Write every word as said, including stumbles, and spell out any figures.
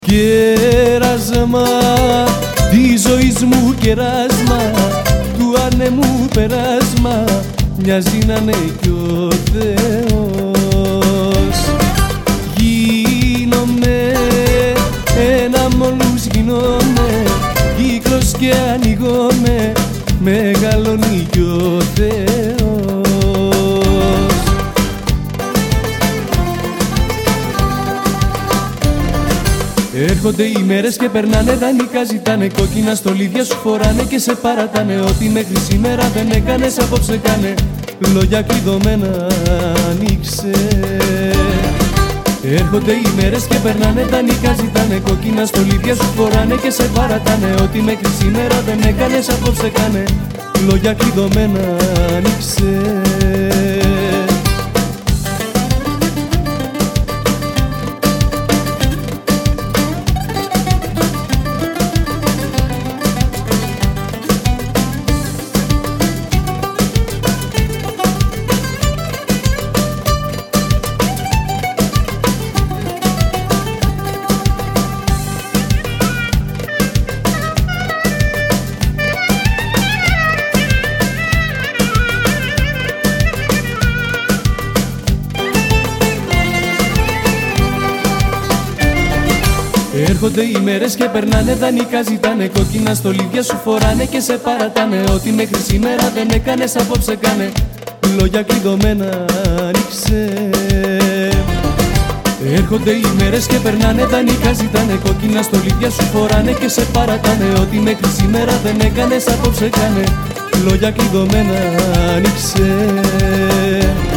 Κέρασμα της ζωής μου, κεράσμα του ανέμου περάσμα, μοιάζει να είναι κι ο Θεός. Γίνομαι ένα μ' όλους, γίνομαι κύκλος και ανοιγόμαι, μεγαλώνει κι ο Θεός. Έρχονται οι μέρες και περνάνε, δανεικά ζητάνε, κόκκινα στολίδια σου φοράνε και σε παρατάνε. Ό,τι μέχρι σήμερα δεν έκανες, απόψε κάνε, λόγια κλειδωμένα ανοίξε. Έρχονται οι μέρες και περνάνε, δανεικά ζητάνε, κόκκινα στολίδια σου φοράνε και σε παρατάνε. Ό,τι μέχρι σήμερα δεν έκανες, απόψε κάνε, λόγια κλειδωμένα ανοίξε. Έρχονται οι μέρες και περνάνε, δανεικά ζητάνε, κόκκινα στολίδια σου φοράνε και σε παρατάνε. Ό,τι μέχρι σήμερα δεν έκανες, απόψε κάνε, λόγια κλειδωμένα ανοίξε. Έρχονται οι μέρες και περνάνε, δανεικά ζητάνε, κόκκινα στολίδια σου φοράνε και σε παρατάνε. Ό,τι μέχρι σήμερα δεν έκανες, απόψε κάνε, λόγια κλειδωμένα ανοίξε.